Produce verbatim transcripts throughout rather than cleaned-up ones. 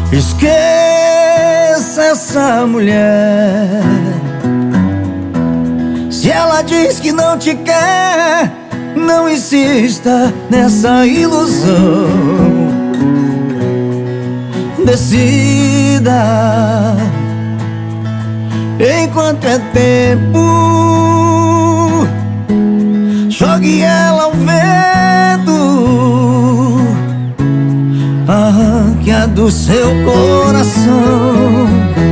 Esqueça essa mulher. Se ela diz que não te quer, não insista nessa ilusão. Decida enquanto é tempo. Jogue ela ao vento, arranque-a do seu coração.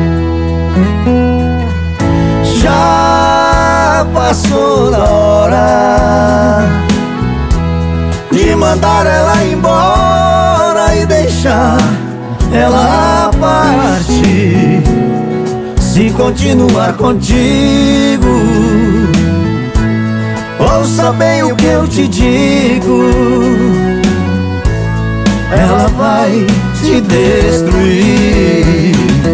Já passou da hora de mandar ela embora e deixar ela partir. Se continuar contigo, ouça bem o que eu te digo, ela vai te destruir.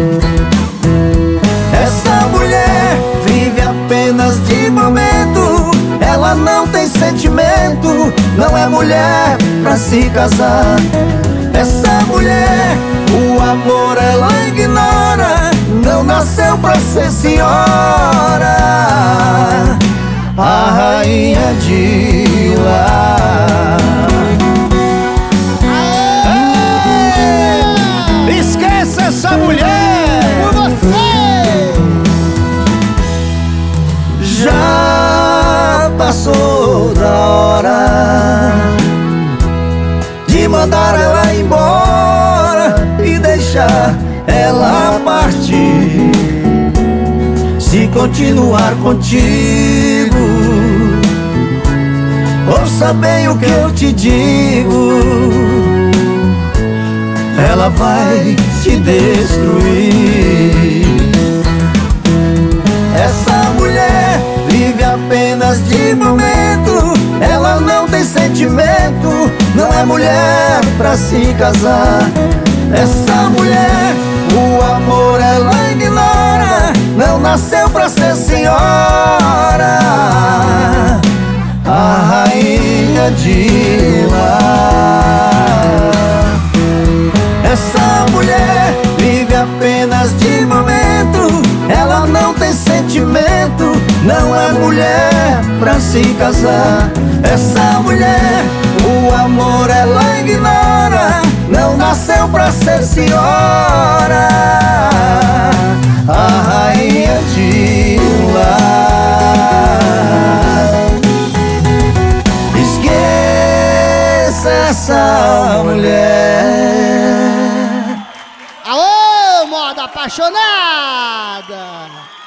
Essa mulher vive apenas de momento, ela não tem sentimento, não é mulher pra se casar. Essa mulher, o amor ela ignora, não nasceu pra ser senhora, a rainha de lá. Aê! Esqueça essa mulher por você. Já passou da hora de mandar ela embora e deixar ela partir. Se continuar contigo, ouça bem o que eu te digo, ela vai te destruir. Essa mulher vive apenas de momento, ela não tem sentimento, não é mulher pra se casar. Essa mulher, o amor ela ignora, não nasceu pra ser senhora, a rainha de lá. Essa mulher vive apenas de momento, ela não tem sentimento, não é mulher pra se casar. Essa mulher, o amor ela ignora, não nasceu pra ser senhora, a rainha de lá. Esqueça essa mulher. Alô, moda apaixonada.